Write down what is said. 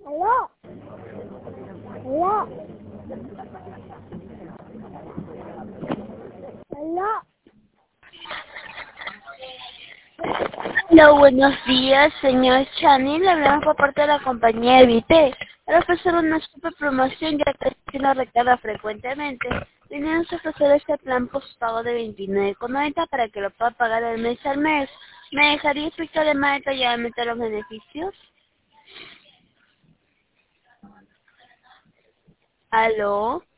Aló, aló, aló. Hola, buenos días, señor Chani. Le hablamos por parte de la compañía Evite para ofrecer una super promoción ya que nos recarga frecuentemente. Venimos a ofrecer este plan postpago de 29,90 para que lo pueda pagar el mes al mes. ¿Me dejaría explicarle más detalladamente los beneficios? ¿Aló?